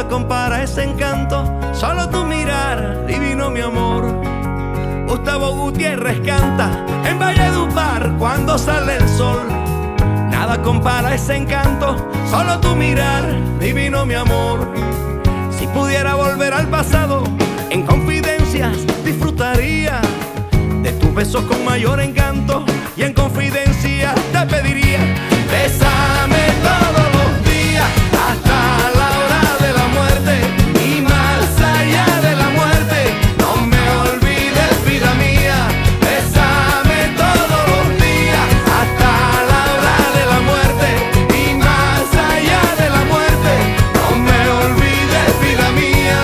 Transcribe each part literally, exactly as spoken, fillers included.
Nada compara ese encanto, solo tu mirar, divino mi amor. Gustavo Gutiérrez canta en Valledupar cuando sale el sol. Nada compara ese encanto, solo tu mirar, divino mi amor. Si pudiera volver al pasado, en confidencias disfrutaría de tus besos con mayor encanto y en confidencia te pediría: bésame todos los días hasta la hora de la muerte y más allá de la muerte. No me olvides, vida mía. Bésame todos los días hasta la hora de la muerte y más allá de la muerte. No me olvides, vida mía.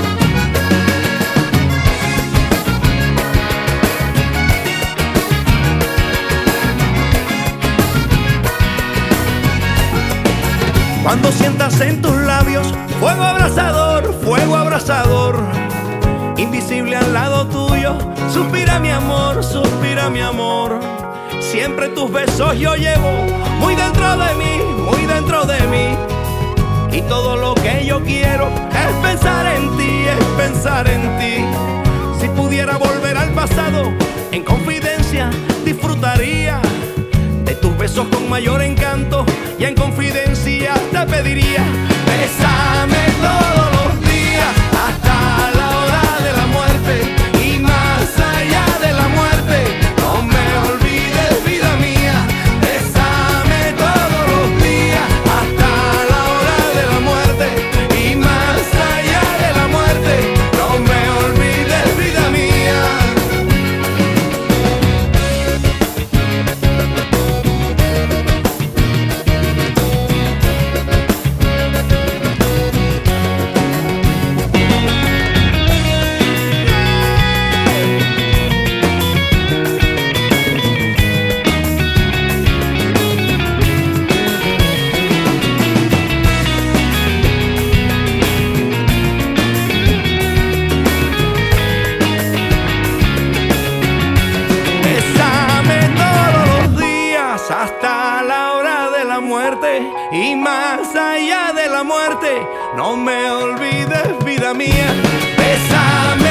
Cuando sientas en tus labios fuego abrasador, fuego abrasador, invisible al lado tuyo, suspira mi amor, suspira mi amor. Siempre tus besos yo llevo muy dentro de mí, muy dentro de mí. Y todo lo que yo quiero es pensar en ti, es pensar en ti. Si pudiera volver al pasado, en confidencia disfrutaría de tus besos con mayor encanto y en confidencia te pediría: bésame todos los días hasta la hora de la muerte y más allá de la muerte. No me olvides, vida mía. Bésame todos los días hasta la hora de la muerte y más allá de la muerte. No me olvides, vida mía. Hasta la hora de la muerte y más allá de la muerte. No me olvides, vida mía. Bésame